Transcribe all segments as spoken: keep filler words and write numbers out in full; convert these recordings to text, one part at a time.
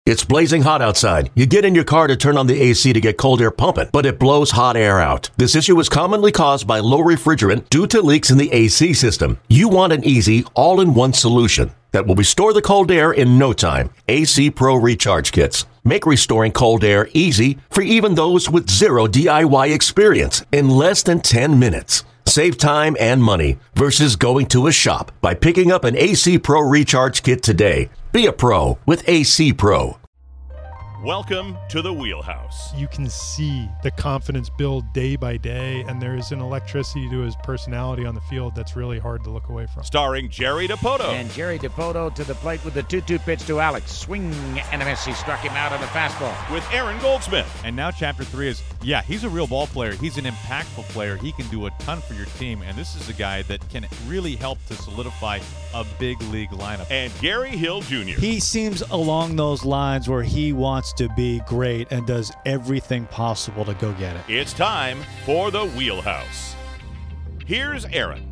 It's blazing hot outside. You get in your car to turn on the A C to get cold air pumping, but it blows hot air out. This issue is commonly caused by low refrigerant due to leaks in the A C system. You want an easy, all-in-one solution that will restore the cold air in no time. A C Pro Recharge Kits make restoring cold air easy for even those with zero D I Y experience in less than ten minutes. Save time and money versus going to a shop by picking up an A C Pro Recharge Kit today. Be a pro with A C Pro. Welcome to the Wheelhouse. You can see the confidence build day by day, and there's an electricity to his personality on the field that's really hard to look away from. Starring Jerry Dipoto. And Jerry Dipoto to the plate with the two two pitch to Alex. Swing and a miss. He struck him out on the fastball. With Aaron Goldsmith. And now chapter three is, yeah, he's a real ball player. He's an impactful player. He can do a ton for your team, and this is a guy that can really help to solidify a big league lineup. And Gary Hill Junior He seems along those lines where he wants to be great and does everything possible to go get it. It's time for the Wheelhouse. Here's Aaron.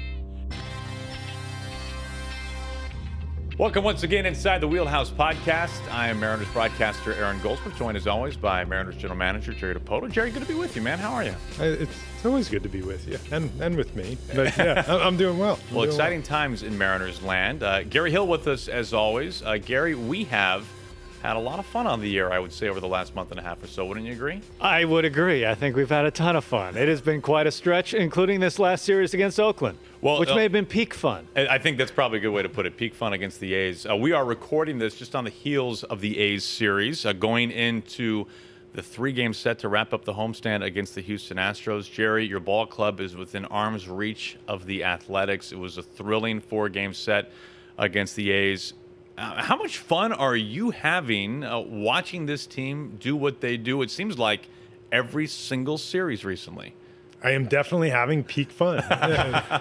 Welcome once again inside the Wheelhouse podcast. I am Mariners broadcaster Aaron Goldsmith, joined as always by Mariners general manager Jerry Dipoto. Jerry, good to be with you, man. How are you? It's, it's always good to be with you, and and with me. But yeah, I'm doing well. I'm well, doing exciting well. times in Mariners land. Uh, Gary Hill with us as always. Uh, Gary, we have had a lot of fun on the air, I would say, over the last month and a half or so. Wouldn't you agree? I would agree. I think we've had a ton of fun. It has been quite a stretch, including this last series against Oakland, well, which uh, may have been peak fun. I think that's probably a good way to put it, peak fun against the A's. Uh, we are recording this just on the heels of the A's series, uh, going into the three-game set to wrap up the homestand against the Houston Astros. Jerry, your ball club is within arm's reach of the Athletics. It was a thrilling four-game set against the A's. Uh, how much fun are you having uh, watching this team do what they do? It seems like every single series recently. I am definitely having peak fun. uh,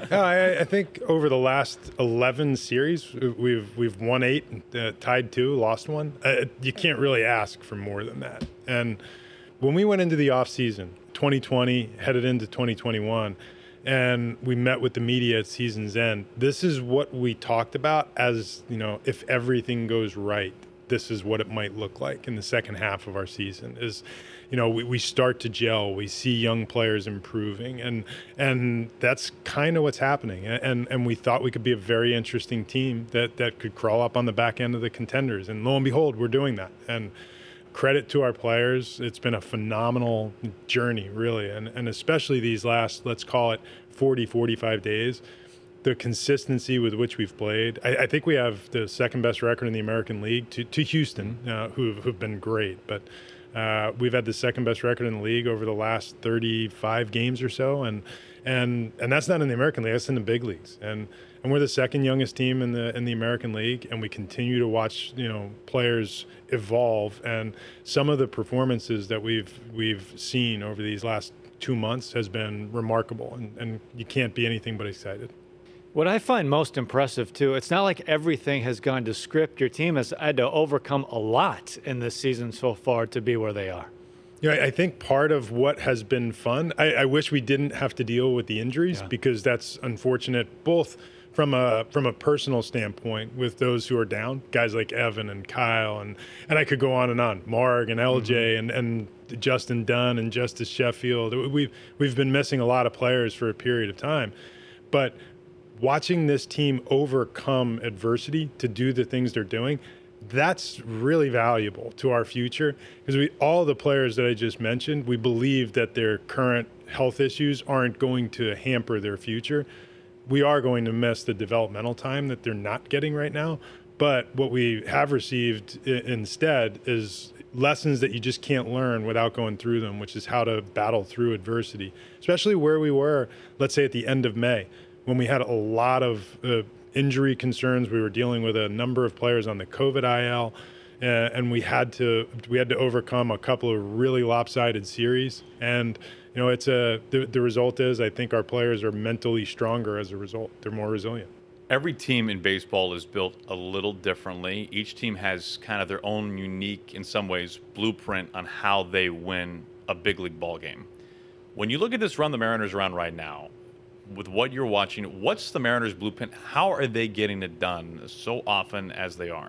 I, I think over the last eleven series, we've we've won eight, uh, tied two, lost one. Uh, you can't really ask for more than that. And when we went into the offseason, twenty twenty, headed into twenty twenty-one, and we met with the media at season's end, this is what we talked about as, you know, if everything goes right, this is what it might look like in the second half of our season is, you know, we, we start to gel, we see young players improving, and and that's kind of what's happening. And and we thought we could be a very interesting team that, that could crawl up on the back end of the contenders. And lo and behold, we're doing that. And credit to our players. It's been a phenomenal journey, really. And and especially these last, let's call it forty, forty-five days, the consistency with which we've played. I, I think we have the second best record in the American League to, to Houston, uh, who have been great. But uh, we've had the second best record in the league over the last thirty-five games or so. And and and that's not in the American League, that's in the big leagues. And and we're the second youngest team in the in the American League, and we continue to watch, you know, players evolve. And some of the performances that we've we've seen over these last two months has been remarkable, and, and you can't be anything but excited. What I find most impressive, too, it's not like everything has gone to script. Your team has had to overcome a lot in this season so far to be where they are. Yeah, I think part of what has been fun, I, I wish we didn't have to deal with the injuries, yeah, because that's unfortunate, both from a from a personal standpoint with those who are down, guys like Evan and Kyle, and, and I could go on and on, Marg and L J, mm-hmm. and, and Justin Dunn and Justice Sheffield. We've, we've been missing a lot of players for a period of time. But watching this team overcome adversity to do the things they're doing, that's really valuable to our future, because we all the players that I just mentioned, we believe that their current health issues aren't going to hamper their future. We are going to miss the developmental time that they're not getting right now. But what we have received I- instead is lessons that you just can't learn without going through them, which is how to battle through adversity, especially where we were, let's say, at the end of May, when we had a lot of uh, injury concerns. We were dealing with a number of players on the COVID I L, uh, and we had to we had to overcome a couple of really lopsided series. And you know, it's a the, the result is I think our players are mentally stronger as a result. They're more resilient. Every team in baseball is built a little differently. Each team has kind of their own unique, in some ways, blueprint on how they win a big league ball game. When you look at this run the Mariners are on right now, with what you're watching, what's the Mariners' blueprint? How are they getting it done so often as they are?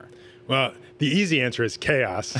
Well, the easy answer is chaos.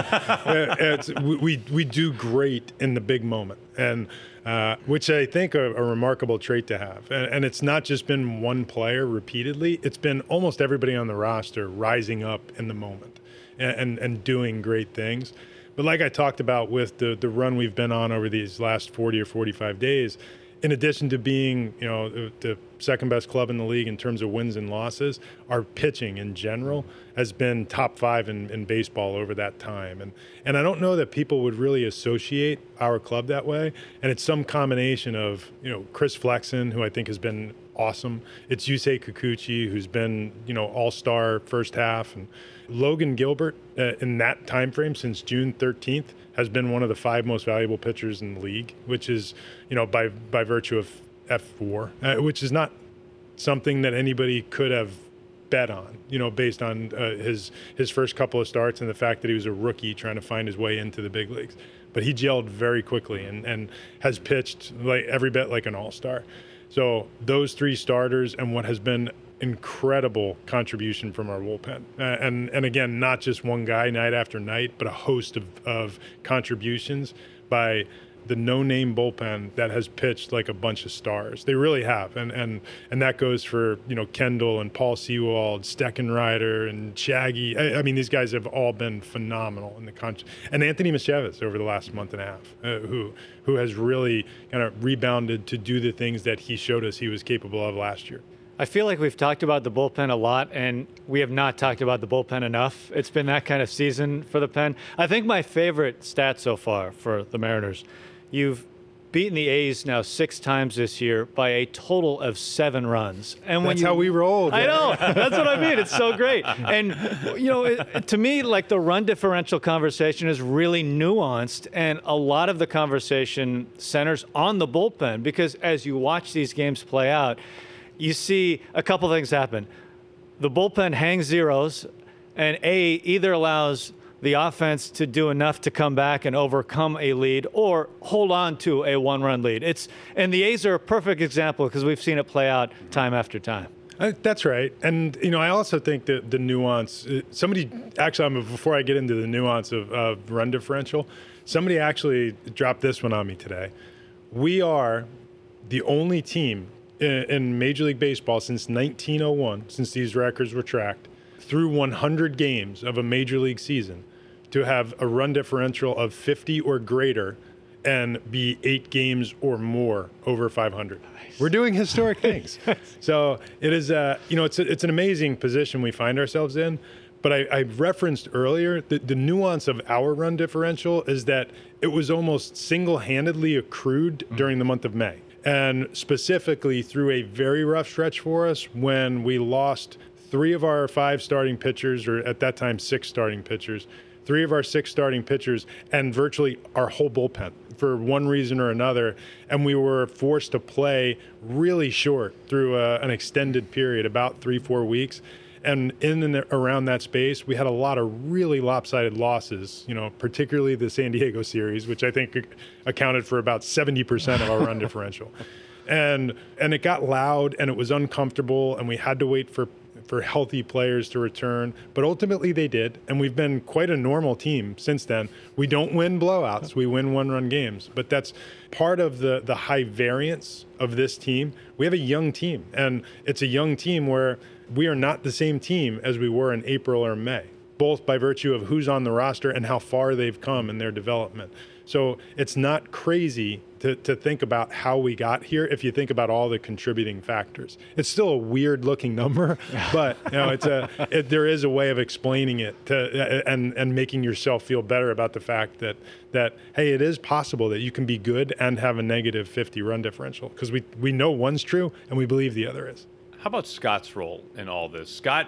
it's, we, we we do great in the big moment, and uh, which I think are a remarkable trait to have. And, and it's not just been one player repeatedly; it's been almost everybody on the roster rising up in the moment and and, and doing great things. But like I talked about with the the run we've been on over these last forty or forty-five days, in addition to being, you know, the, the second best club in the league in terms of wins and losses, our pitching in general has been top five in, in baseball over that time. And and I don't know that people would really associate our club that way. And it's some combination of, you know, Chris Flexen, who I think has been awesome. It's Yusei Kikuchi, who's been, you know, all-star first half. And Logan Gilbert, uh, in that time frame since June thirteenth, has been one of the five most valuable pitchers in the league, which is, you know, by by virtue of F four, uh, which is not something that anybody could have bet on, you know, based on uh, his his first couple of starts and the fact that he was a rookie trying to find his way into the big leagues. But he gelled very quickly and, and has pitched like every bit like an all-star. So those three starters and what has been incredible contribution from our bullpen. Uh, and, and again, not just one guy night after night, but a host of, of contributions by the no-name bullpen that has pitched like a bunch of stars. They really have. And and and that goes for, you know, Kendall and Paul Sewald, Steckenrider and Shaggy. I, I mean, these guys have all been phenomenal in the con- and Anthony Michevez over the last month and a half, uh, who who has really kind of rebounded to do the things that he showed us he was capable of last year. I feel like we've talked about the bullpen a lot, and we have not talked about the bullpen enough. It's been that kind of season for the pen. I think my favorite stat so far for the Mariners, you've beaten the A's now six times this year by a total of seven runs. And when That's you, how we roll. I know. That's what I mean. It's so great. And, you know, it, to me, like the run differential conversation is really nuanced, and a lot of the conversation centers on the bullpen because as you watch these games play out, you see a couple things happen. The bullpen hangs zeros, and A, either allows the offense to do enough to come back and overcome a lead or hold on to a one-run lead. It's and the A's are a perfect example because we've seen it play out time after time. Uh, that's right. And, you know, I also think that the nuance, uh, somebody actually, um, before I get into the nuance of, of run differential, somebody actually dropped this one on me today. We are the only team in Major League Baseball since nineteen oh one, since these records were tracked, through one hundred games of a Major League season, to have a run differential of fifty or greater and be eight games or more over five hundred. Nice. We're doing historic things. So it is, uh, you know, it's a, it's an amazing position we find ourselves in. But I, I referenced earlier that the nuance of our run differential is that it was almost single-handedly accrued mm-hmm. during the month of May. And specifically through a very rough stretch for us when we lost three of our five starting pitchers, or at that time six starting pitchers, three of our six starting pitchers, and virtually our whole bullpen for one reason or another. And we were forced to play really short through a, an extended period, about three, four weeks. And in and around that space, we had a lot of really lopsided losses, you know, particularly the San Diego series, which I think accounted for about seventy percent of our run differential. And and it got loud and it was uncomfortable and we had to wait for, for healthy players to return. But ultimately they did. And we've been quite a normal team since then. We don't win blowouts. We win one-run games. But that's part of the, the high variance of this team. We have a young team. And it's a young team where we are not the same team as we were in April or May, both by virtue of who's on the roster and how far they've come in their development. So it's not crazy to, to think about how we got here if you think about all the contributing factors. It's still a weird-looking number, but you know, it's a it, there is a way of explaining it to, and and making yourself feel better about the fact that that hey, it is possible that you can be good and have a negative fifty run differential because we we know one's true and we believe the other is. How about Scott's role in all this? Scott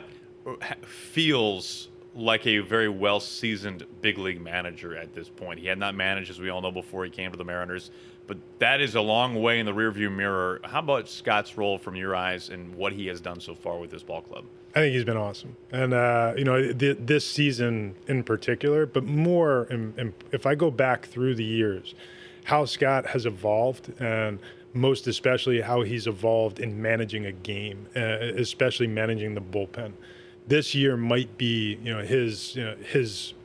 feels like a very well-seasoned big league manager at this point. He had not managed, as we all know, before he came to the Mariners, but that is a long way in the rearview mirror. How about Scott's role from your eyes and what he has done so far with this ball club? I think he's been awesome. And, uh, you know, th- this season in particular, but more, in, in, if I go back through the years, how Scott has evolved and most especially how he's evolved in managing a game, uh, especially managing the bullpen. this year might be, you know, his you know, his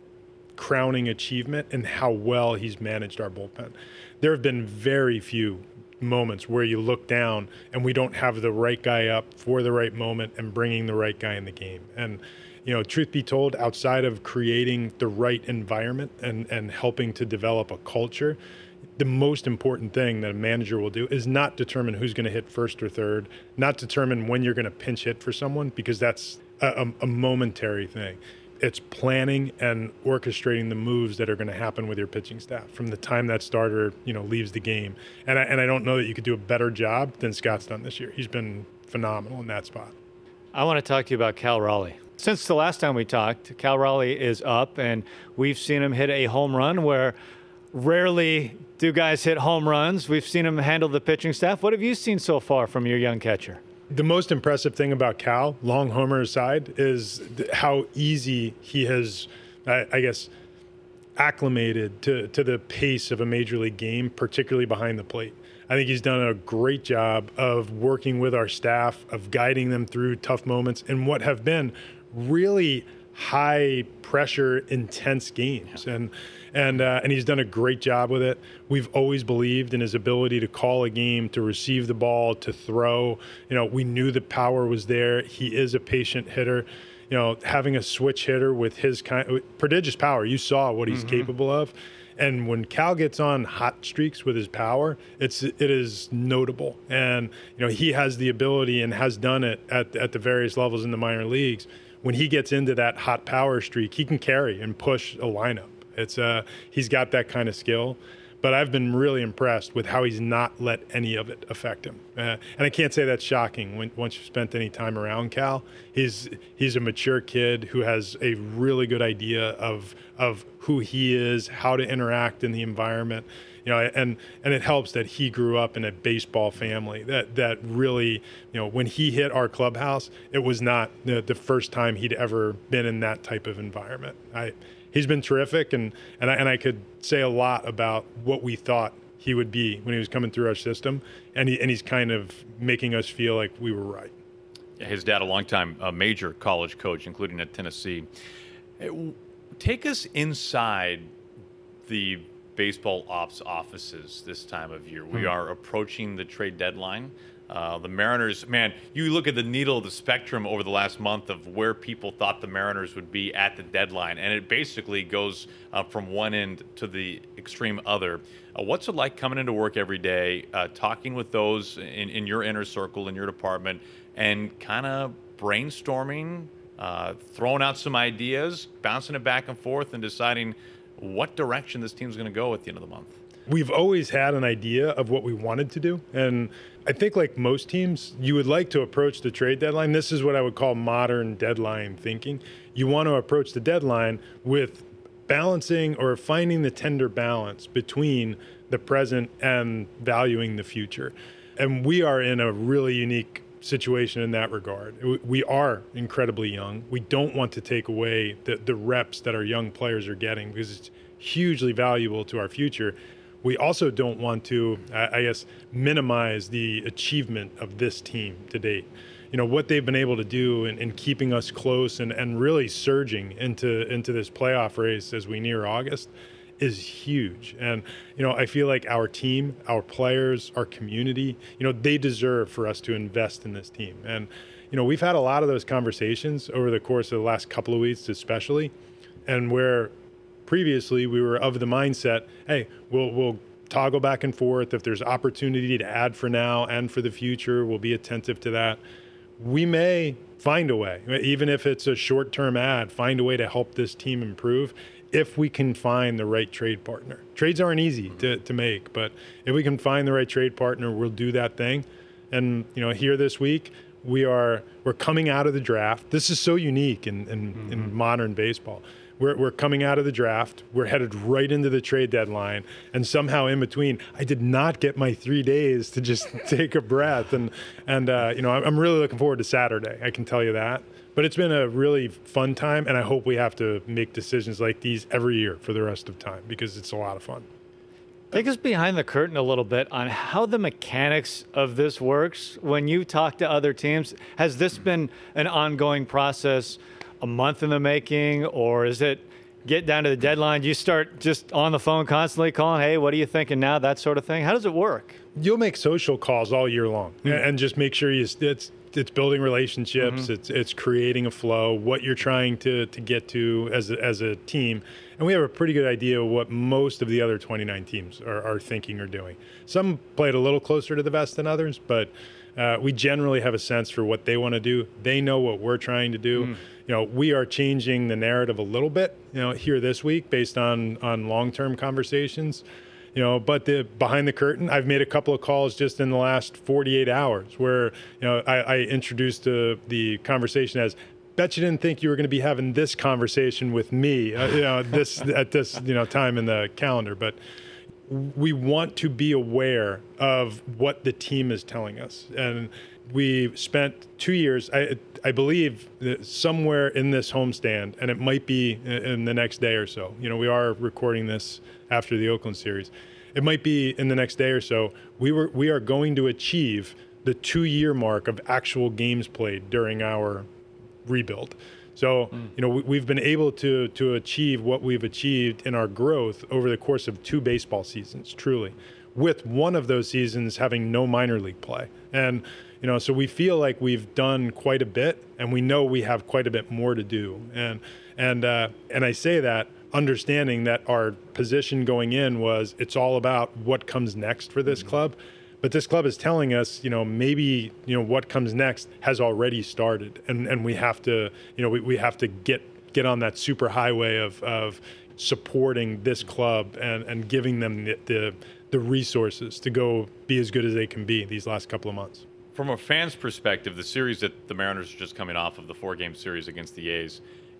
crowning achievement and how well he's managed our bullpen. There have been very few moments where you look down and we don't have the right guy up for the right moment and bringing the right guy in the game. And, you know, truth be told, outside of creating the right environment and, and helping to develop a culture, the most important thing that a manager will do is not determine who's going to hit first or third, not determine when you're going to pinch hit for someone, because that's a, a, a momentary thing. It's planning and orchestrating the moves that are going to happen with your pitching staff from the time that starter, you know, leaves the game. And I, and I don't know that you could do a better job than Scott's done this year. He's been phenomenal in that spot. I want to talk to you about Cal Raleigh. Since the last time we talked, Cal Raleigh is up, and we've seen him hit a home run where rarely do guys hit home runs. We've seen him handle the pitching staff. What have you seen so far from your young catcher? The most impressive thing about Cal, long homer aside, is th- how easy he has, I, I guess, acclimated to, to the pace of a major league game, particularly behind the plate. I think he's done a great job of working with our staff, of guiding them through tough moments in what have been really high pressure, intense games. And and uh, and he's done a great job with it. We've always believed in his ability to call a game, to receive the ball, to throw. You know, we knew the power was there. He is a patient hitter. You know, having a switch hitter with his kind prodigious power, you saw what he's mm-hmm. capable of. And when Cal gets on hot streaks with his power, it's it is notable. And you know, he has the ability and has done it at at the various levels in the minor leagues. When he gets into that hot power streak, he can carry and push a lineup. It's uh, he's got that kind of skill, but I've been really impressed with how he's not let any of it affect him. Uh, and I can't say that's shocking when once you've spent any time around Cal. He's he's a mature kid who has a really good idea of of who he is, how to interact in the environment. You know, and and it helps that he grew up in a baseball family that that really, you know, when he hit our clubhouse, it was not the, the first time he'd ever been in that type of environment. I, he's been terrific, and and I, and I could say a lot about what we thought he would be when he was coming through our system, and he and he's kind of making us feel like we were right. Yeah, his dad, a longtime uh, major college coach, including at Tennessee. Take us inside the baseball ops offices this time of year. We hmm. are approaching the trade deadline. Uh, the Mariners, man, you look at the needle of the spectrum over the last month of where people thought the Mariners would be at the deadline, and it basically goes uh, from one end to the extreme other. Uh, what's it like coming into work every day, uh, talking with those in, in your inner circle, in your department, and kind of brainstorming, uh, throwing out some ideas, bouncing it back and forth, and deciding what direction this team's going to go at the end of the month? We've always had an idea of what we wanted to do. And I think like most teams, you would like to approach the trade deadline. This is what I would call modern deadline thinking. You want to approach the deadline with balancing or finding the tender balance between the present and valuing the future. And we are in a really unique situation in that regard. We are incredibly young. We don't want to take away the, the reps that our young players are getting because it's hugely valuable to our future. We also don't want to, I guess, minimize the achievement of this team to date. You know, what they've been able to do in, in keeping us close and, and really surging into, into this playoff race as we near August is huge. And, you know, I feel like our team, our players, our community, you know, they deserve for us to invest in this team. And, you know, we've had a lot of those conversations over the course of the last couple of weeks especially, and where previously we were of the mindset, hey, we'll we'll toggle back and forth. If there's opportunity to add for now and for the future, we'll be attentive to that. We may find a way, even if it's a short-term ad, find a way to help this team improve if we can find the right trade partner. Trades aren't easy to, to make, but if we can find the right trade partner, we'll do that thing. And, you know, here this week, we are, we're coming out of the draft. This is so unique in, in, mm-hmm. in modern baseball. We're, we're coming out of the draft. We're headed right into the trade deadline. And somehow in between, I did not get my three days to just take a breath. And, and uh, you know, I'm really looking forward to Saturday. I can tell you that. But it's been a really fun time, and I hope we have to make decisions like these every year for the rest of time because it's a lot of fun. Take us behind the curtain a little bit on how the mechanics of this works. When you talk to other teams, has this been an ongoing process, a month in the making, or is it get down to the deadline, you start just on the phone constantly calling, hey, what are you thinking now, that sort of thing? How does it work? You'll make social calls all year long mm-hmm. and just make sure you it's it's building relationships, mm-hmm. it's it's creating a flow, what you're trying to to get to as a, as a team. And we have a pretty good idea of what most of the other twenty-nine teams are, are thinking or doing. Some play it a little closer to the vest than others, but uh, we generally have a sense for what they want to do. They know what we're trying to do. Mm. You know, we are changing the narrative a little bit, you know, here this week based on on long-term conversations. You know, but the behind the curtain, I've made a couple of calls just in the last forty-eight hours where, you know, I, I introduced uh, the conversation as, bet you didn't think you were going to be having this conversation with me, uh, you know, this at this, you know, time in the calendar. But we want to be aware of what the team is telling us. And we spent two years, I, I believe, somewhere in this homestand, and it might be in the next day or so. You know, we are recording this after the Oakland series. It might be in the next day or so. We were we are going to achieve the two-year mark of actual games played during our rebuild. So, mm. you know, we, we've been able to to achieve what we've achieved in our growth over the course of two baseball seasons, truly, with one of those seasons having no minor league play. And, you know, so we feel like we've done quite a bit, and we know we have quite a bit more to do. And and uh, and I say that understanding that our position going in was it's all about what comes next for this mm. club. But this club is telling us, you know, maybe, you know, what comes next has already started, and, and we have to, you know, we, we have to get get on that super highway of, of supporting this club and, and giving them the, the the resources to go be as good as they can be these last couple of months. From a fan's perspective, the series that the Mariners are just coming off of, the four-game series against the A's,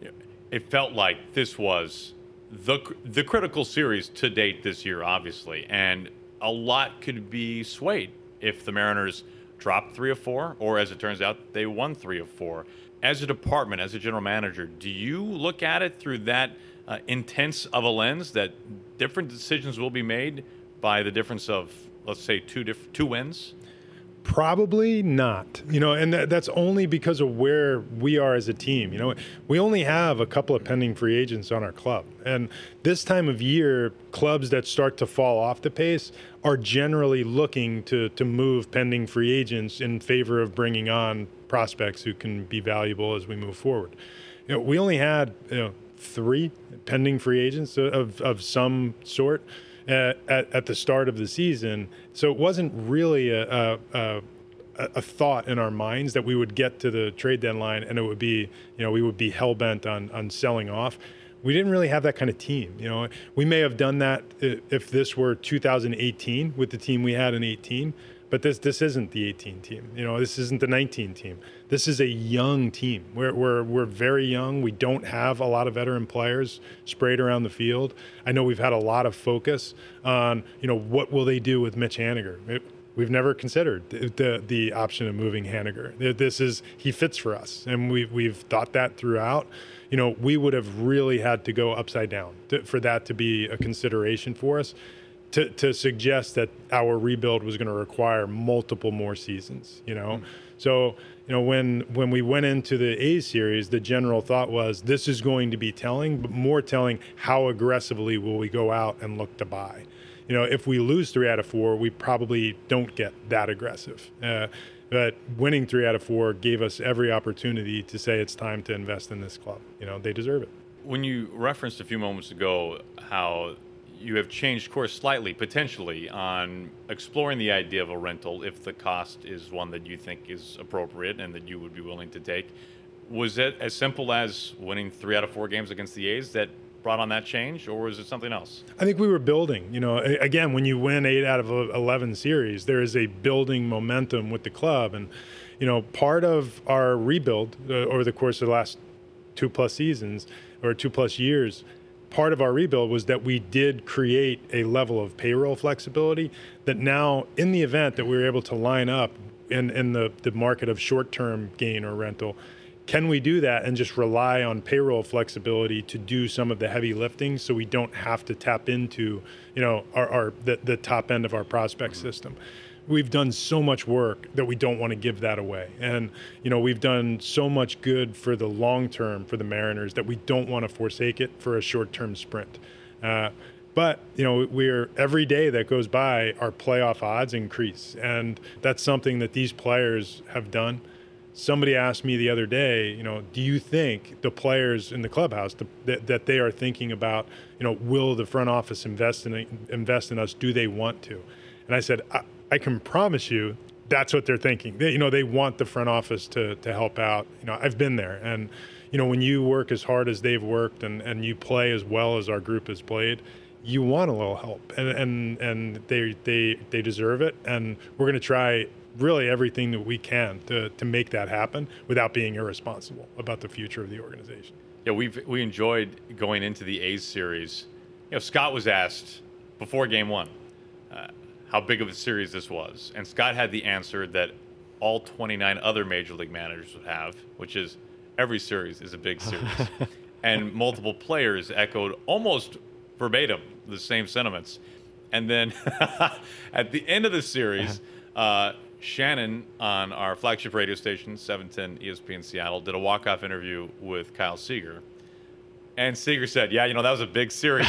it felt like this was the the critical series to date this year, obviously, and a lot could be swayed if the Mariners dropped three of four, or as it turns out, they won three of four. As a department, as a general manager, do you look at it through that uh, intense of a lens that different decisions will be made by the difference of, let's say, two diff- two wins? Probably not, you know, and that, that's only because of where we are as a team. You know, we only have a couple of pending free agents on our club. And this time of year, clubs that start to fall off the pace are generally looking to, to move pending free agents in favor of bringing on prospects who can be valuable as we move forward. You know, we only had, you know, three pending free agents of, of some sort. At, at, at the start of the season. So it wasn't really a, a, a thought in our minds that we would get to the trade deadline and it would be, you know, we would be hell-bent on, on selling off. We didn't really have that kind of team. You know, we may have done that if this were two thousand eighteen with the team we had in eighteen, but this this isn't the eighteen team. You know, this isn't the nineteen team. This is a young team. We're we're we're very young. We don't have a lot of veteran players sprayed around the field. I know we've had a lot of focus on, you know, what will they do with Mitch Haniger. It, we've never considered the, the the option of moving Haniger. This is he fits for us, and we've we've thought that throughout. You know, we would have really had to go upside down to, for that to be a consideration for us. To, to suggest that our rebuild was going to require multiple more seasons, you know? Mm-hmm. So, you know, when when we went into the A's series, the general thought was this is going to be telling, but more telling how aggressively will we go out and look to buy. You know, if we lose three out of four, we probably don't get that aggressive. Uh, but winning three out of four gave us every opportunity to say it's time to invest in this club. You know, they deserve it. When you referenced a few moments ago how you have changed course slightly, potentially, on exploring the idea of a rental if the cost is one that you think is appropriate and that you would be willing to take. Was it as simple as winning three out of four games against the A's that brought on that change, or was it something else? I think we were building. You know, again, when you win eight out of eleven series, there is a building momentum with the club. And, you know, part of our rebuild uh, over the course of the last two plus seasons or two plus years, part of our rebuild was that we did create a level of payroll flexibility that now, in the event that we were able to line up in, in the, the market of short-term gain or rental, can we do that and just rely on payroll flexibility to do some of the heavy lifting so we don't have to tap into, you know, our, our the, the top end of our prospect system? We've done so much work that we don't want to give that away. And, you know, we've done so much good for the long term for the Mariners that we don't want to forsake it for a short-term sprint. Uh, but, you know, we're every day that goes by, our playoff odds increase. And that's something that these players have done. Somebody asked me the other day, you know, do you think the players in the clubhouse the, that, that they are thinking about, you know, will the front office invest in invest in us? Do they want to? And I said, I, I can promise you that's what they're thinking. They, you know, they want the front office to to help out. You know, I've been there, and you know, when you work as hard as they've worked and, and you play as well as our group has played, you want a little help, and and and they they they deserve it, and we're going to try really everything that we can to to make that happen without being irresponsible about the future of the organization. Yeah, we've we enjoyed going into the A's series. You know, Scott was asked before Game One uh, how big of a series this was, and Scott had the answer that all twenty-nine other major league managers would have, which is every series is a big series. And multiple players echoed almost verbatim the same sentiments. And then at the end of the series, uh, Shannon on our flagship radio station, seven ten E S P N Seattle, did a walk-off interview with Kyle Seager. And Seager said, yeah, you know, that was a big series.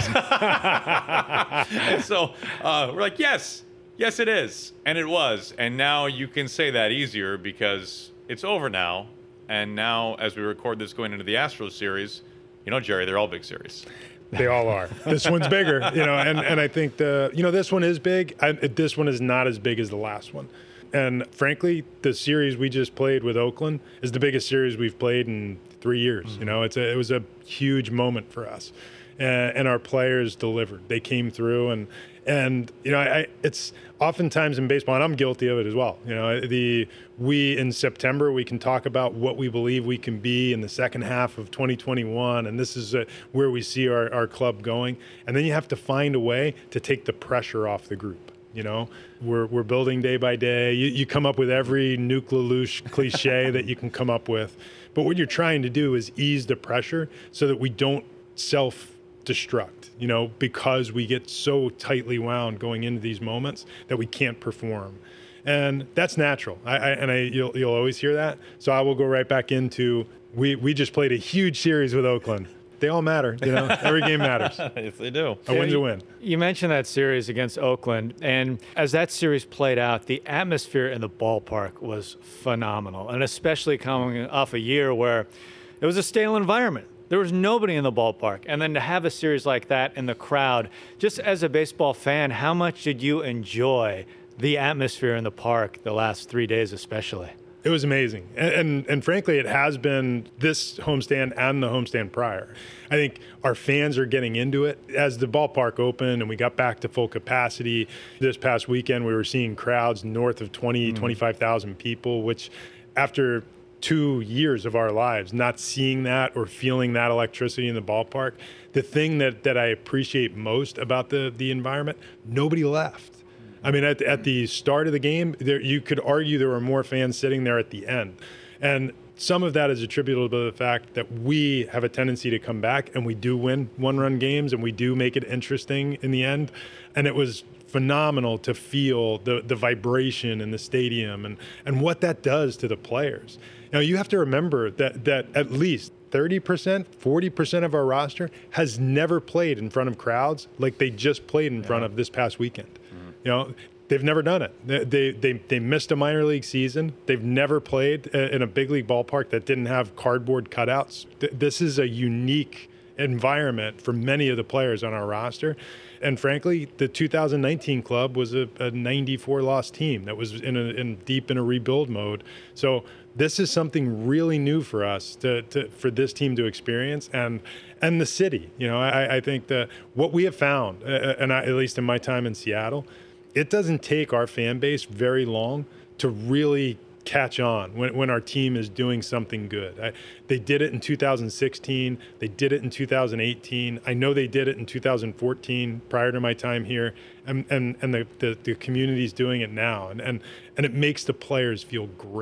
And so uh, we're like, yes, yes, it is. And it was. And now you can say that easier because it's over now. And now, as we record this going into the Astros series, you know, Jerry, they're all big series. They all are. This one's bigger, you know, and, and I think the, you know, this one is big. I, this one is not as big as the last one. And frankly, the series we just played with Oakland is the biggest series we've played in three years. Mm-hmm. You know, it's a, it was a huge moment for us, and, and our players delivered. They came through, and and you know, I, it's oftentimes in baseball, and I'm guilty of it as well. You know, the we in September we can talk about what we believe we can be in the second half of twenty twenty-one, and this is a, where we see our, our club going. And then you have to find a way to take the pressure off the group. You know, we're we're building day by day. You, you come up with every Nuke LaLoosh cliche that you can come up with. But what you're trying to do is ease the pressure so that we don't self-destruct, you know, because we get so tightly wound going into these moments that we can't perform. And that's natural. I, I and I you'll you'll always hear that. So I will go right back into we we just played a huge series with Oakland. They all matter, you know. Every game matters. Yes, they do. A win's a win. You mentioned that series against Oakland, and as that series played out, the atmosphere in the ballpark was phenomenal, and especially coming off a year where it was a stale environment. There was nobody in the ballpark, and then to have a series like that in the crowd, just as a baseball fan, how much did you enjoy the atmosphere in the park the last three days especially? It was amazing. And, and and frankly, it has been this homestand and the homestand prior. I think our fans are getting into it. As the ballpark opened and we got back to full capacity, this past weekend we were seeing crowds north of twenty, mm. twenty-five thousand people, which after two years of our lives, not seeing that or feeling that electricity in the ballpark, the thing that, that I appreciate most about the, the environment, nobody left. I mean, at, at the start of the game, there, you could argue there were more fans sitting there at the end. And some of that is attributable to the fact that we have a tendency to come back and we do win one-run games and we do make it interesting in the end. And it was phenomenal to feel the, the vibration in the stadium and, and what that does to the players. Now, you have to remember that, that at least thirty percent, forty percent of our roster has never played in front of crowds like they just played in yeah. front of this past weekend. You know, they've never done it. They, they they missed a minor league season. They've never played in a big league ballpark that didn't have cardboard cutouts. This is a unique environment for many of the players on our roster. And frankly, the two thousand nineteen club was a, a ninety-four loss team that was in, a, in deep in a rebuild mode. So this is something really new for us to, to for this team to experience, and and the city. You know, I, I think that what we have found, uh, and I, at least in my time in Seattle, it doesn't take our fan base very long to really catch on when, when our team is doing something good. I, they did it in two thousand sixteen. They did it in two thousand eighteen. I know they did it in two thousand fourteen prior to my time here. And and, and the, the, the community's doing it now. And, and, and it makes the players feel great.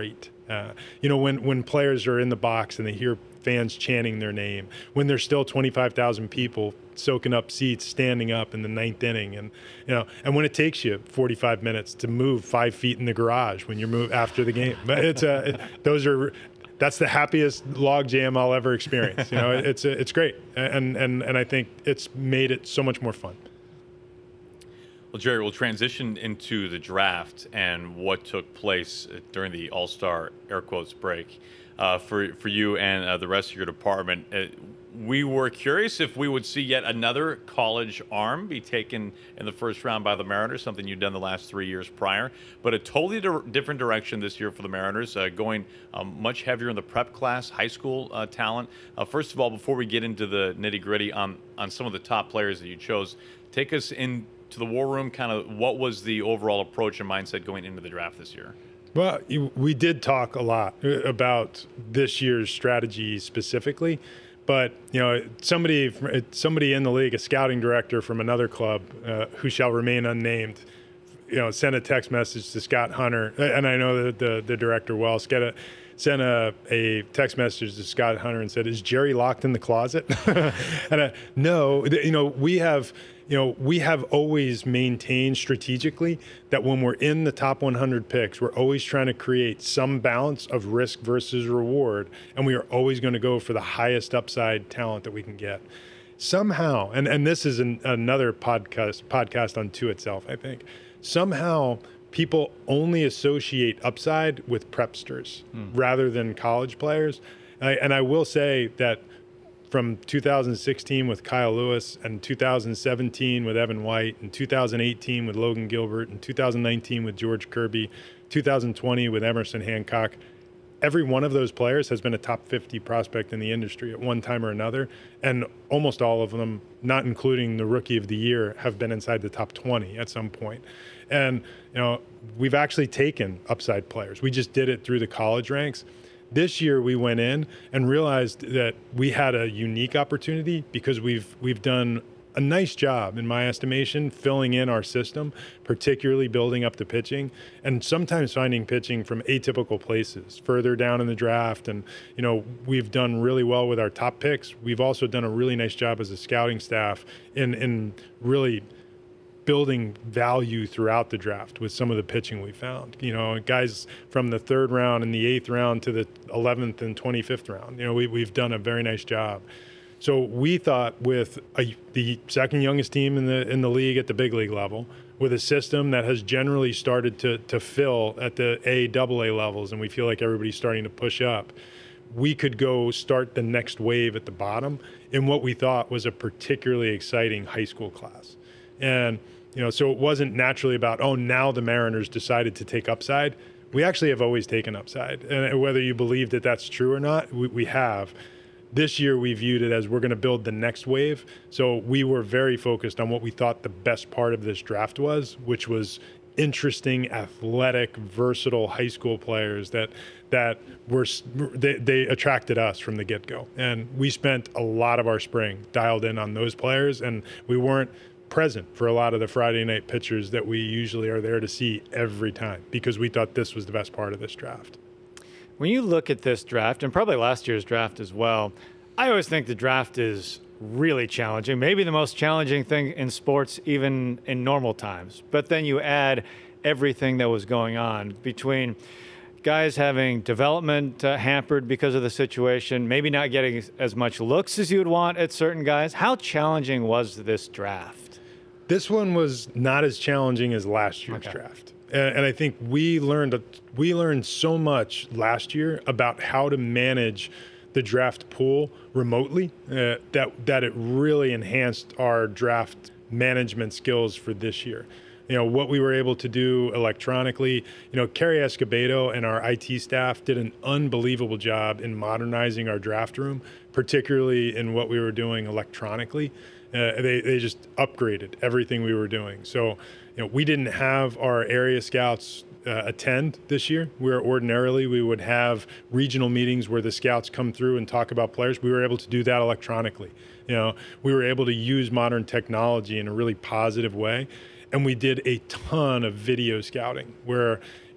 Uh, you know, when, when players are in the box and they hear fans chanting their name, when there's still twenty-five thousand people soaking up seats, standing up in the ninth inning, and you know, and when it takes you forty-five minutes to move five feet in the garage when you move after the game, but it's a, those are, that's the happiest log jam I'll ever experience. You know, it's a, it's great, and and and I think it's made it so much more fun. Well, Jerry, we'll transition into the draft and what took place during the All-Star air quotes break. Uh, for for you and uh, the rest of your department, uh, we were curious if we would see yet another college arm be taken in the first round by the Mariners, something you've done the last three years prior, but a totally di- different direction this year for the Mariners, uh, going um, much heavier in the prep class, high school uh, talent. Uh, first of all, before we get into the nitty-gritty on, on some of the top players that you chose, take us into the war room, kind of what was the overall approach and mindset going into the draft this year? Well, we did talk a lot about this year's strategy specifically, but you know, somebody somebody in the league, a scouting director from another club uh, who shall remain unnamed, you know, sent a text message to Scott Hunter, and I know the the, the director well. Scott sent a, a text message to Scott Hunter and said, "Is Jerry locked in the closet?" and I, no, you know, we have. You know, we have always maintained strategically that when we're in the top one hundred picks, we're always trying to create some balance of risk versus reward, and we are always going to go for the highest upside talent that we can get. Somehow, and, and this is an, another podcast podcast unto itself, I think, somehow people only associate upside with prepsters mm. rather than college players. I, and I will say that from two thousand sixteen with Kyle Lewis and two thousand seventeen with Evan White and two thousand eighteen with Logan Gilbert and two thousand nineteen with George Kirby, two thousand twenty with Emerson Hancock, every one of those players has been a top fifty prospect in the industry at one time or another. And almost all of them, not including the rookie of the year, have been inside the top twenty at some point. And, you know, we've actually taken upside players. We just did it through the college ranks. This year we went in and realized that we had a unique opportunity because we've we've done a nice job, in my estimation, filling in our system, particularly building up the pitching, and sometimes finding pitching from atypical places further down in the draft. And, you know, we've done really well with our top picks. We've also done a really nice job as a scouting staff in in really building value throughout the draft with some of the pitching we found. You know, guys from the third round and the eighth round to the eleventh and twenty-fifth round. You know, we, we've done a very nice job. So we thought with a, the second youngest team in the in the league at the big league level, with a system that has generally started to to fill at the A, double A levels, and we feel like everybody's starting to push up, we could go start the next wave at the bottom in what we thought was a particularly exciting high school class. And you know, so it wasn't naturally about, oh, now the Mariners decided to take upside. We actually have always taken upside. And whether you believe that that's true or not, we, we have. This year, we viewed it as we're going to build the next wave. So we were very focused on what we thought the best part of this draft was, which was interesting, athletic, versatile high school players that that were they, they attracted us from the get-go. And we spent a lot of our spring dialed in on those players, and we weren't present for a lot of the Friday night pitchers that we usually are there to see every time because we thought this was the best part of this draft. When you look at this draft, and probably last year's draft as well, I always think the draft is really challenging, maybe the most challenging thing in sports even in normal times. But then you add everything that was going on between guys having development uh, hampered because of the situation, maybe not getting as much looks as you would want at certain guys. How challenging was this draft? This one was not as challenging as last year's okay. draft. And, and I think we learned we learned so much last year about how to manage the draft pool remotely uh, that that it really enhanced our draft management skills for this year. You know, what we were able to do electronically, you know, Kerry Escobedo and our I T staff did an unbelievable job in modernizing our draft room, particularly in what we were doing electronically. Uh, they, they just upgraded everything we were doing. So, you know, we didn't have our area scouts uh, attend this year, where ordinarily we would have regional meetings where the scouts come through and talk about players. We were able to do that electronically. You know, we were able to use modern technology in a really positive way. And we did a ton of video scouting where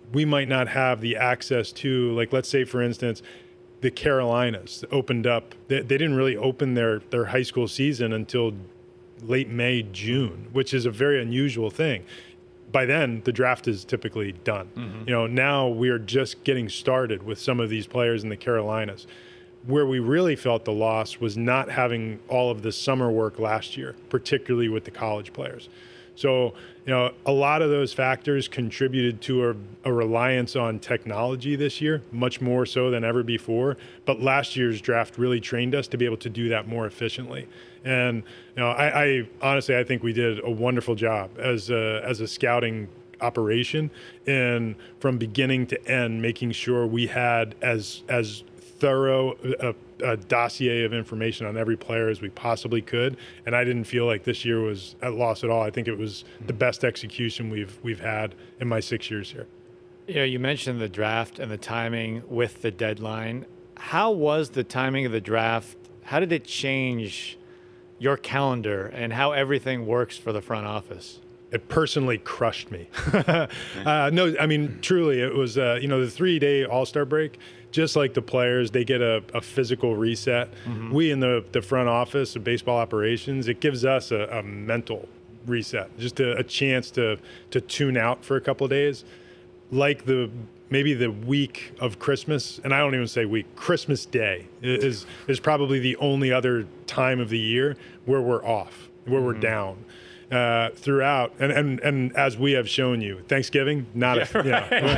we might not have the access to, like, let's say, for instance, the Carolinas opened up. They, they didn't really open their, their high school season until late May, June, which is a very unusual thing. By then, the draft is typically done. Mm-hmm. You know, now we are just getting started with some of these players in the Carolinas. Where we really felt the loss was not having all of the summer work last year, particularly with the college players. So, you know, a lot of those factors contributed to a, a reliance on technology this year, much more so than ever before. But last year's draft really trained us to be able to do that more efficiently. And, you know, I, I honestly, I think we did a wonderful job as a, as a scouting operation, and from beginning to end, making sure we had as as thorough a, a dossier of information on every player as we possibly could. And I didn't feel like this year was at loss at all. I think it was the best execution we've we've had in my six years here. You know, you mentioned the draft and the timing with the deadline. How was the timing of the draft? How did it change your calendar and how everything works for the front office? It personally crushed me. uh, no, I mean, truly, it was, uh, you know, the three-day All-Star break, just like the players, they get a, a physical reset. Mm-hmm. We in the, the front office of baseball operations, it gives us a, a mental reset, just a, a chance to to tune out for a couple of days. Like the maybe the week of Christmas, and I don't even say week, Christmas Day is, is probably the only other time of the year where we're off, where mm-hmm. we're down. Uh, throughout, and, and and as we have shown you, Thanksgiving, not yeah, a, you know,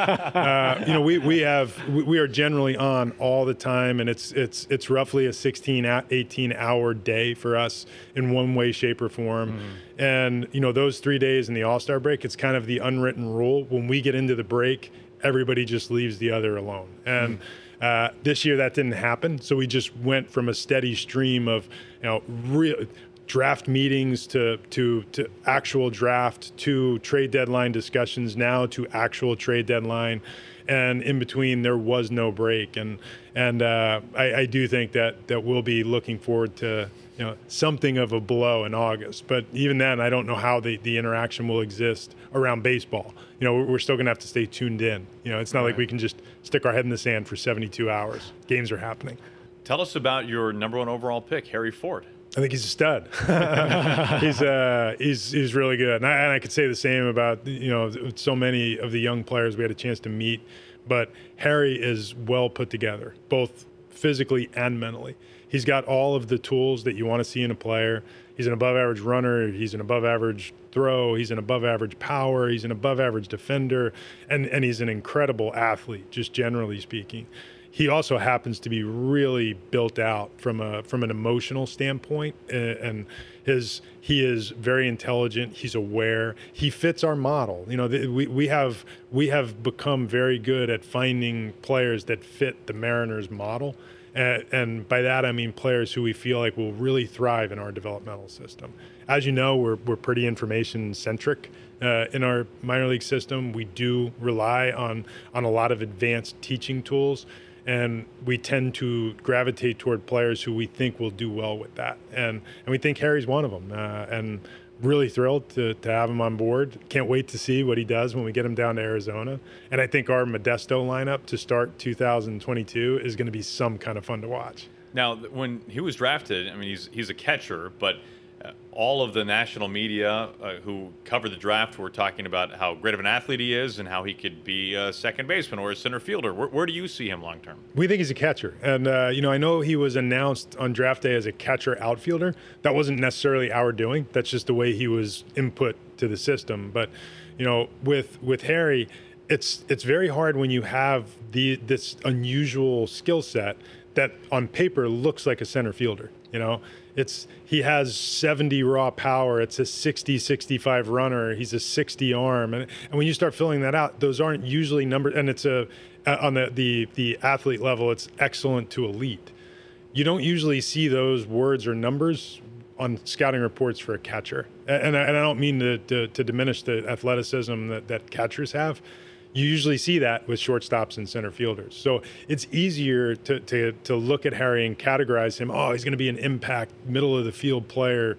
uh, you know, we we have we, we are generally on all the time, and it's it's it's roughly a sixteen, eighteen hour day for us in one way, shape, or form. Mm. And you know, those three days in the All-Star break, it's kind of the unwritten rule. When we get into the break, everybody just leaves the other alone. And mm. uh, this year that didn't happen, so we just went from a steady stream of, you know, real. draft meetings to, to to actual draft to trade deadline discussions now to actual trade deadline, and in between there was no break, and and uh, I, I do think that that we'll be looking forward to, you know, something of a blow in August. But even then, I don't know how the, the interaction will exist around baseball. You know, we're still going to have to stay tuned in. You know, it's not right. like we can just stick our head in the sand for seventy-two hours. Games are happening. Tell us about your number one overall pick, Harry Ford. I think he's a stud. he's uh, he's he's really good, and I, and I could say the same about, you know, so many of the young players we had a chance to meet. But Harry is well put together, both physically and mentally. He's got all of the tools that you want to see in a player. He's an above-average runner. He's an above-average throw. He's an above-average power. He's an above-average defender, and and he's an incredible athlete, just generally speaking. He also happens to be really built out from a from an emotional standpoint, and his he is very intelligent. He's aware. He fits our model. You know, we we have we have become very good at finding players that fit the Mariners model, and, and by that I mean players who we feel like will really thrive in our developmental system. As you know, we're we're pretty information centric. Uh, in our minor league system, we do rely on on a lot of advanced teaching tools. And we tend to gravitate toward players who we think will do well with that. And and we think Harry's one of them. Uh, and really thrilled to, to have him on board. Can't wait to see what he does when we get him down to Arizona. And I think our Modesto lineup to start two thousand twenty-two is going to be some kind of fun to watch. Now, when he was drafted, I mean, he's he's a catcher, but uh, all of the national media uh, who covered the draft were talking about how great of an athlete he is and how he could be a second baseman or a center fielder. Where, where do you see him long term? We think he's a catcher. And, uh, you know, I know he was announced on draft day as a catcher outfielder. That wasn't necessarily our doing. That's just the way he was input to the system. But, you know, with with Harry, it's it's very hard when you have the this unusual skill set that on paper looks like a center fielder. You know, it's he has seventy raw power. It's a sixty, sixty-five runner. He's a sixty arm. And, and when you start filling that out, those aren't usually numbers. And it's a on the, the, the athlete level, it's excellent to elite. You don't usually see those words or numbers on scouting reports for a catcher. And, and, I, and I don't mean to, to, to diminish the athleticism that, that catchers have. You usually see that with shortstops and center fielders. So it's easier to, to, to look at Harry and categorize him, oh, he's going to be an impact, middle of the field player,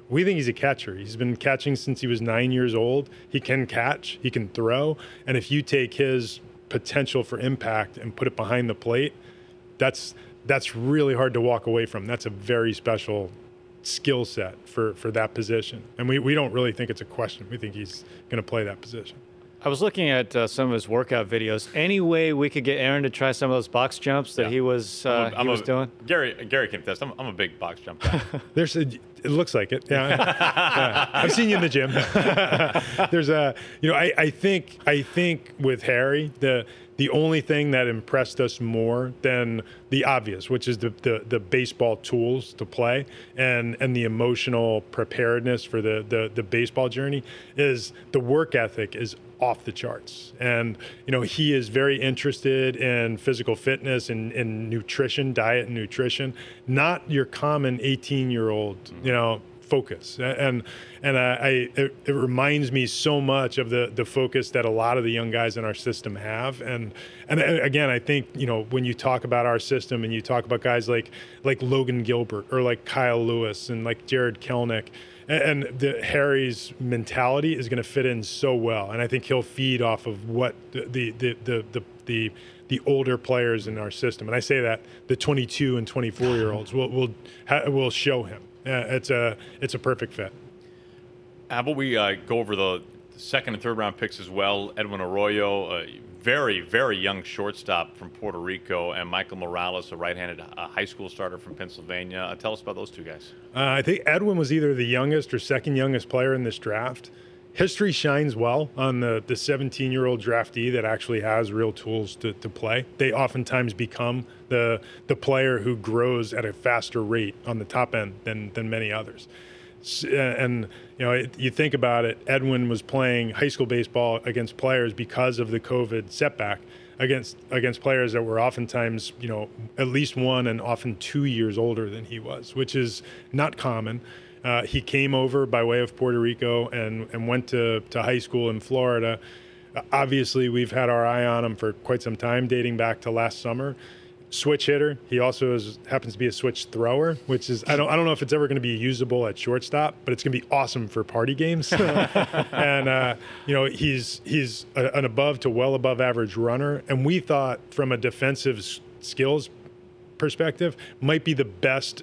We think he's a catcher. He's been catching since he was nine years old. He can catch, he can throw, and if you take his potential for impact and put it behind the plate, that's that's really hard to walk away from. That's a very special skill set for, for that position. And we, we don't really think it's a question. We think he's going to play that position. I was looking at uh, some of his workout videos. Any way we could get Aaron to try some of those box jumps that Yeah. he was uh, I'm a, I'm he was a, doing? Gary Gary can attest. I'm, I'm a big box jump guy. There's a, it looks like it. Yeah. Yeah. I've seen you in the gym. There's a, you know, I, I think, I think with Harry, the, the only thing that impressed us more than the obvious, which is the, the, the baseball tools to play and, and the emotional preparedness for the, the, the baseball journey, is the work ethic is off the charts. And, you know, he is very interested in physical fitness and, and nutrition, diet and nutrition, not your common eighteen-year-old, you know, focus. And and I, I it, it reminds me so much of the the focus that a lot of the young guys in our system have. And and again, I think, you know, when you talk about our system and you talk about guys like like Logan Gilbert or like Kyle Lewis and like Jared Kelnick, and the Harry's mentality is going to fit in so well, and I think he'll feed off of what the the the the the, the, the older players in our system. And I say that the twenty-two and twenty-four year olds will will ha- will show him. Uh, it's a it's a perfect fit. How about we uh, go over the second and third round picks as well? Edwin Arroyo, a very, very young shortstop from Puerto Rico, and Michael Morales, a right-handed uh, high school starter from Pennsylvania. Uh, tell us about those two guys. Uh, I think Edwin was either the youngest or second youngest player in this draft. History shines well on the the seventeen-year-old draftee that actually has real tools to, to play. They oftentimes become the the player who grows at a faster rate on the top end than than many others. And, you know, it, you think about it, Edwin was playing high school baseball against players because of the COVID setback, against against players that were oftentimes, you know, at least one and often two years older than he was, which is not common. Uh, he came over by way of Puerto Rico and, and went to, to high school in Florida. Uh, obviously, we've had our eye on him for quite some time, dating back to last summer. Switch hitter. He also is, happens to be a switch thrower, which is, I don't I don't know if it's ever going to be usable at shortstop, but it's going to be awesome for party games. And, uh, you know, he's he's a, an above to well above average runner. And we thought from a defensive s- skills perspective, might be the best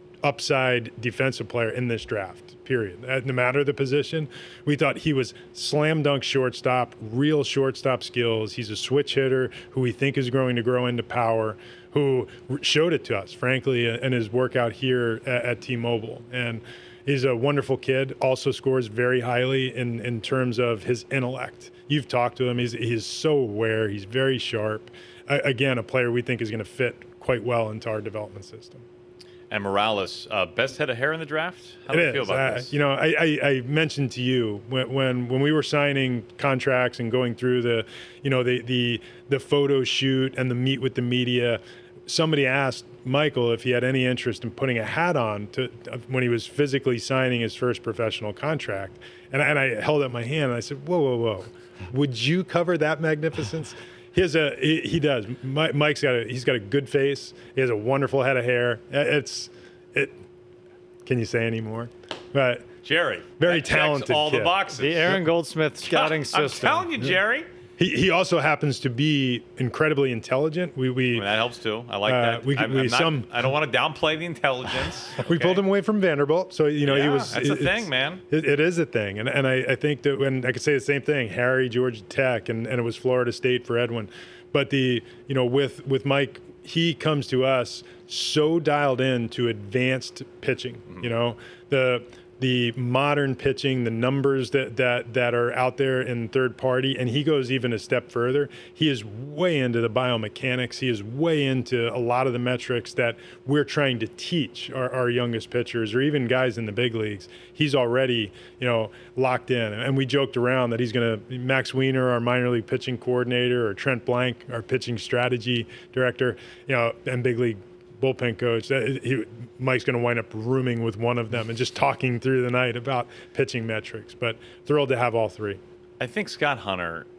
upside defensive player in this draft, period. No matter the position, we thought he was slam dunk shortstop, real shortstop skills. He's a switch hitter who we think is going to grow into power, who showed it to us, frankly, in his workout here at, at T-Mobile. And he's a wonderful kid, also scores very highly in, in terms of his intellect. You've talked to him. He's, he's so aware. He's very sharp. Uh, again, a player we think is going to fit quite well into our development system. And Morales, uh, best head of hair in the draft? How do It you feel is. about Uh, this? You know, I, I, I mentioned to you when, when when we were signing contracts and going through the, you know, the the the photo shoot and the meet with the media, somebody asked Michael if he had any interest in putting a hat on to when he was physically signing his first professional contract, and I, and I held up my hand and I said, whoa, whoa, whoa, would you cover that magnificence? He has a he, he does. Mike's got a he's got a good face. He has a wonderful head of hair. It's it. Can you say any more? But Jerry, very that checks talented all the kid. boxes. The Aaron Goldsmith scouting I'm system. telling you, Jerry. He he also happens to be incredibly intelligent. We we I mean, that helps too. I like Uh, that. we- I'm, we- I'm not, some- I don't want to downplay the intelligence. we okay? pulled him away from Vanderbilt, so you know he Yeah, was. that's a it- thing, it's- man. It, it is a thing, and and I, I think that when I could say the same thing, Harry, Georgia Tech, and, and it was Florida State for Edwin, but the you know with with Mike, he comes to us so dialed in to advanced pitching. Mm-hmm. You know the. the modern pitching, the numbers that, that, that are out there in third party, and he goes even a step further. He is way into the biomechanics. He is way into a lot of the metrics that we're trying to teach our, our youngest pitchers or even guys in the big leagues. He's already, you know, locked in. And we joked around that he's going to, Max Wiener, our minor league pitching coordinator, or Trent Blank, our pitching strategy director, you know, and big league bullpen coach, that he, Mike's going to wind up rooming with one of them and just talking through the night about pitching metrics. But thrilled to have all three. I think Scott Hunter,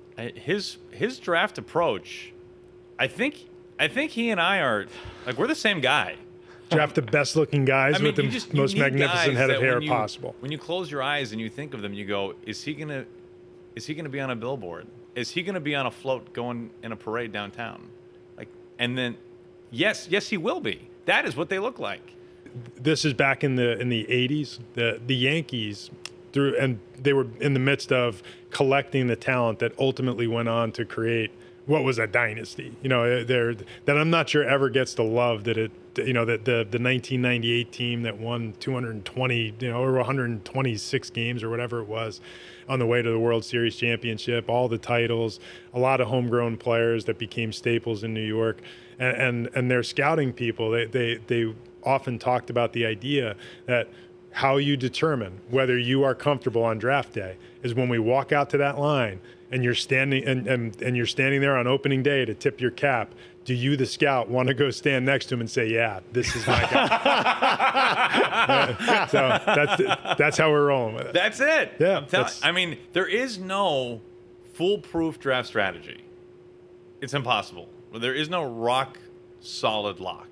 his his draft approach, I think I think he and I are like we're the same guy. Draft the best-looking guys I mean, with the you just, you most need magnificent guys head of that hair when you, possible. When you close your eyes and you think of them, you go, "Is he gonna? Is he gonna be on a billboard? Is he gonna be on a float going in a parade downtown?" Like, and then, yes, yes, he will be. That is what they look like. This is back in the in the eighties. The the Yankees through and they were in the midst of collecting the talent that ultimately went on to create what was a dynasty. You know, there that I'm not sure ever gets the love that it. You know, that the the nineteen ninety-eight team that won two hundred twenty, you know, or one hundred twenty-six games or whatever it was, on the way to the World Series championship, all the titles, a lot of homegrown players that became staples in New York, and and, and their scouting people, they they they often talked about the idea that how you determine whether you are comfortable on draft day is when we walk out to that line and you're standing and, and, and you're standing there on opening day to tip your cap. Do you, the scout, want to go stand next to him and say, "Yeah, this is my guy"? So that's that's how we're rolling with it. That's it. Yeah, I'm tell- that's- I mean, there is no foolproof draft strategy. It's impossible. There is no rock solid lock.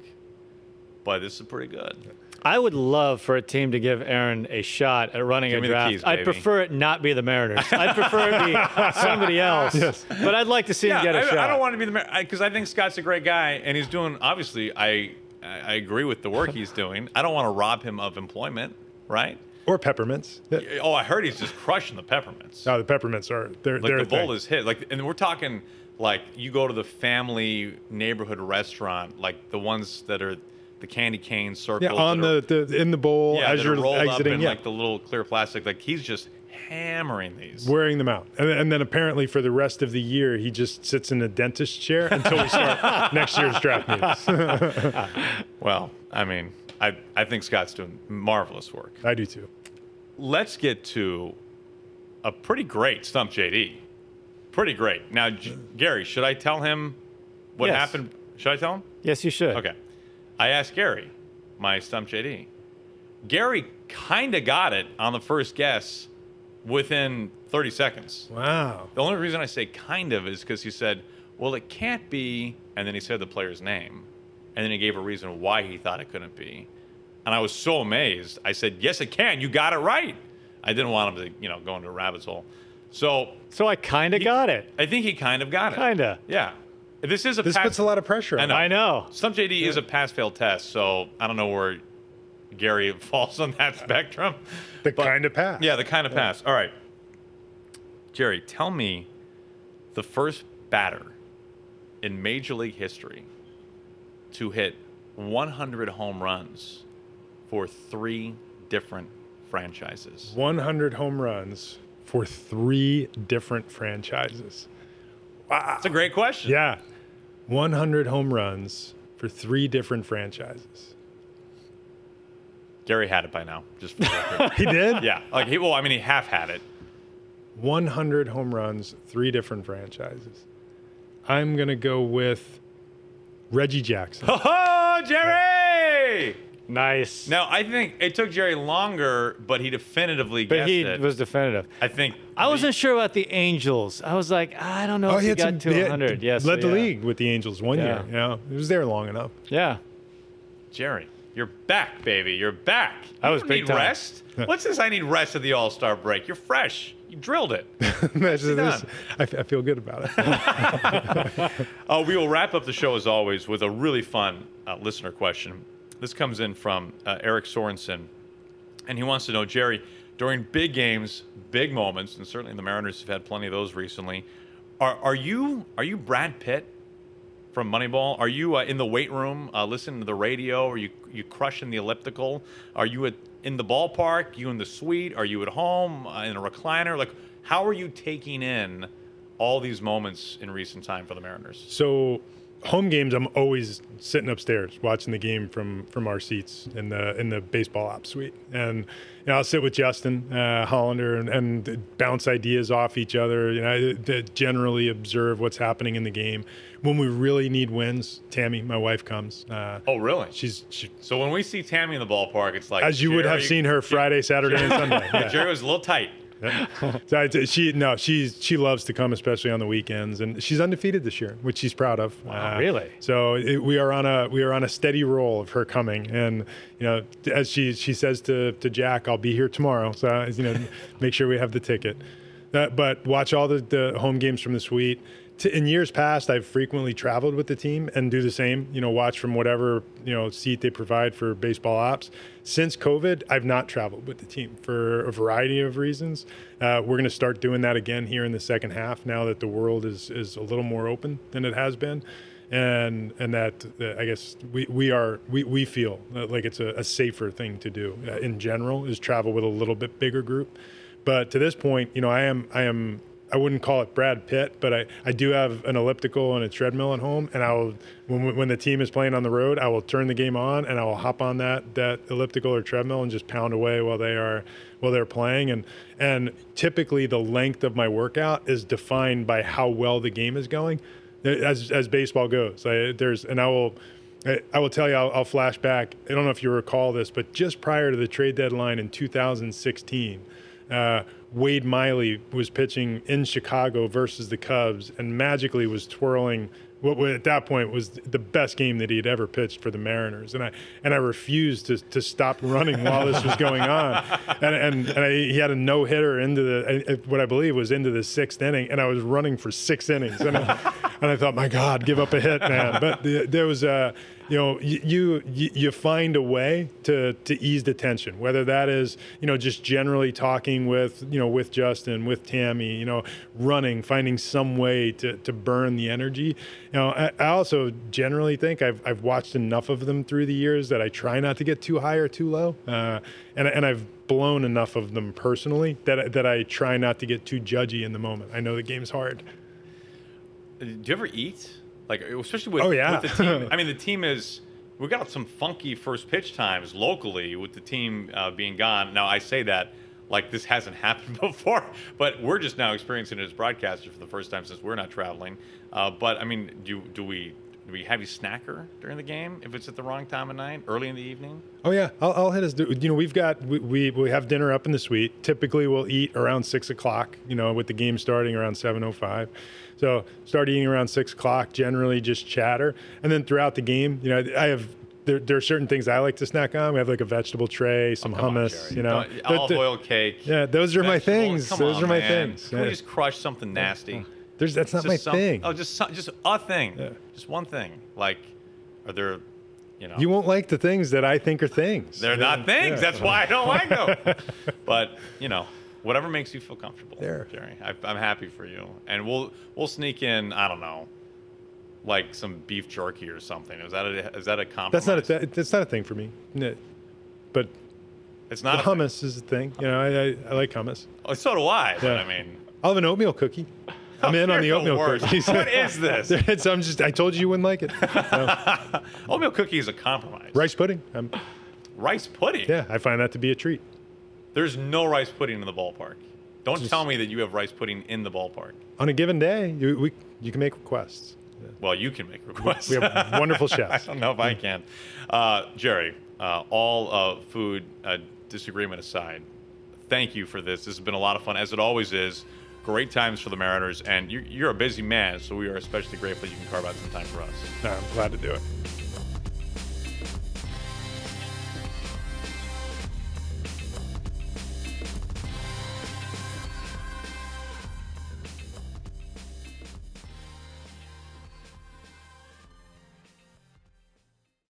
But this is pretty good. I would love for a team to give Aaron a shot at running Give a me the draft. keys, I'd baby. prefer it not be the Mariners. I'd prefer it be somebody else. Yes. But I'd like to see Yeah, him get a I, shot. I don't want to be the because I, I think Scott's a great guy and he's doing. Obviously, I I agree with the work he's doing. I don't want to rob him of employment, right? Or peppermints. Yeah. Oh, I heard he's just crushing the peppermints. No, the peppermints are they're like they're the a thing. bowl is hit. Like, and we're talking like you go to the family neighborhood restaurant, like the ones that are the candy cane circles. Yeah, on that the, are, the in the bowl yeah, as that are you're rolled up exiting. in Yeah, like the little clear plastic. Like he's just hammering these. wearing them out, and, and then apparently for the rest of the year he just sits in a dentist chair until we start next year's draft meetings. Well, I mean, I I think Scott's doing marvelous work. I do too. Let's get to a pretty great Stump J D. Pretty great. Now, J- Gary, should I tell him what Yes. happened? Should I tell him? Yes, you should. Okay. I asked Gary, my Stump J D. Gary kind of got it on the first guess within thirty seconds. Wow. The only reason I say kind of is because he said, well, it can't be, and then he said the player's name, and then he gave a reason why he thought it couldn't be. And I was so amazed. I said, yes, it can. You got it right. I didn't want him to, you know, go into a rabbit's hole. So So I kind of he- got it. I think he kind of got it. Kinda. Yeah. This is a This pass- puts a lot of pressure I on know. him. I know. Stump J D is a pass-fail test, so I don't know where Gary falls on that spectrum. The But- kind of pass. Yeah, the kind of pass. All right. Jerry, tell me the first batter in Major League history to hit one hundred home runs for three different franchises. one hundred home runs for three different franchises. That's a great question. Yeah. one hundred home runs for three different franchises. Gary had it by now, just for the record. He did? Yeah. Like he well, I mean he half had it. one hundred home runs, three different franchises. I'm going to go with Reggie Jackson. Oh, Jerry! Nice. Now, I think it took Jerry longer, but he definitively but guessed he it. was definitive. I think I wasn't sure about the Angels. I was like, I don't know if he had got some- to he one hundred. Yes. led the yeah. league with the Angels one Yeah. year. You know, it was there long enough. Yeah. Jerry, you're back, baby. You're back. I You was don't big need time. rest. What's this? I need rest at the All Star break. You're fresh. You drilled it. This is- done. I, f- I feel good about it. Uh, we will wrap up the show as always with a really fun uh, listener question. This comes in from uh, Eric Sorensen, and he wants to know, Jerry, during big games, big moments, and certainly the Mariners have had plenty of those recently. Are are you are you Brad Pitt from Moneyball? Are you uh, in the weight room uh, listening to the radio? Are you you crushing the elliptical? Are you at, in the ballpark? You in the suite? Are you at home uh, in a recliner? Like, how are you taking in all these moments in recent time for the Mariners? So, home games, I'm always sitting upstairs watching the game from from our seats in the in the baseball ops suite, and you know, I'll sit with Justin uh, Hollander and, and bounce ideas off each other. You know, I, I generally observe what's happening in the game. When we really need wins, Tammy, my wife, comes. Uh, Oh, really? she's she, So when we see Tammy in the ballpark, it's like as you would have Jerry- seen her Friday, Saturday, and Sunday. Yeah. Jerry was a little tight. so I, she no, she's she loves to come, especially on the weekends, and she's undefeated this year, which she's proud of. Wow, uh, really? So it, we are on a we are on a steady roll of her coming, and you know, as she she says to to Jack, I'll be here tomorrow. So you know, make sure we have the ticket. Uh, but watch all the, the home games from the suite. T- in years past, I've frequently traveled with the team and do the same, you know, watch from whatever, you know, seat they provide for baseball ops. Since COVID, I've not traveled with the team for a variety of reasons. Uh, we're going to start doing that again here in the second half now that the world is, is a little more open than it has been. And and that, uh, I guess, we, we are, we, we feel like it's a, a safer thing to do uh, in general is travel with a little bit bigger group. But to this point, you know, I am, I am, I wouldn't call it Brad Pitt, but I, I do have an elliptical and a treadmill at home, and I will when when the team is playing on the road, I will turn the game on and I will hop on that that elliptical or treadmill and just pound away while they are while they're playing. And and typically the length of my workout is defined by how well the game is going, as as baseball goes. I, there's and I will. I will tell you, I'll, I'll flash back. I don't know if you recall this, but just prior to the trade deadline in two thousand sixteen, uh, Wade Miley was pitching in Chicago versus the Cubs and magically was twirling what at that point was the best game that he had ever pitched for the Mariners. And I and I refused to, to stop running while this was going on. And and, and I, he had a no-hitter into the what I believe was into the sixth inning, and I was running for six innings. And I, and I thought, my God, give up a hit, man. But the, there was a, you know, you, you you find a way to to ease the tension, whether that is, you know, just generally talking with, you know, with Justin, with Tammy, you know, running, finding some way to, to burn the energy. You know, I, I also generally think I've I've watched enough of them through the years that I try not to get too high or too low, uh, and and I've blown enough of them personally that that I try not to get too judgy in the moment. I know the game's hard. Do you ever eat? Like, especially with, oh, yeah. with the team. I mean, the team is, we got some funky first pitch times locally with the team uh, being gone. Now, I say that like this hasn't happened before, but we're just now experiencing it as broadcasters for the first time since we're not traveling. Uh, but, I mean, do do we do we have you snacker during the game if it's at the wrong time of night, early in the evening? Oh, yeah. I'll, I'll hit us. Do, you know, we've got, we, we we have dinner up in the suite. Typically, we'll eat around six o'clock, you know, with the game starting around seven oh five. So start eating around six o'clock, generally just chatter. And then throughout the game, you know, I have, there, there are certain things I like to snack on. We have like a vegetable tray, some oh, hummus, on, you know. no, olive oil cake. Yeah, those are my things. Come those on, are my man. things. Can yeah. we just crush something nasty? There's, that's not just my some, thing. Oh, just some, just a thing. Yeah. Just one thing. Like, are there, you know. You won't like the things that I think are things. They're yeah. not things. Yeah. That's why I don't like them. But, you know. Whatever makes you feel comfortable, there. Jerry. I, I'm happy for you, and we'll we'll sneak in. I don't know, like some beef jerky or something. Is that a is that a compromise? That's not a that's not a thing for me. No. But it's not. The a hummus thing. is a thing. You know, I I, I like hummus. Oh, so do I. Yeah. But I mean, I'll have an oatmeal cookie. I'm in on the You're oatmeal worst. cookies. What is this? it's, I'm just. I told you you wouldn't like it. No. Oatmeal cookie is a compromise. Rice pudding. I'm, Rice pudding. yeah, I find that to be a treat. There's no rice pudding in the ballpark. Don't Just- tell me that you have rice pudding in the ballpark. On a given day, you we you can make requests. Well, you can make requests. We have wonderful I chefs. don't know if I can. Uh, Jerry, uh, all uh, food uh, disagreement aside, thank you for this. This has been a lot of fun, as it always is. Great times for the Mariners, and you, you're a busy man, so we are especially grateful you can carve out some time for us. No, I'm glad to do it.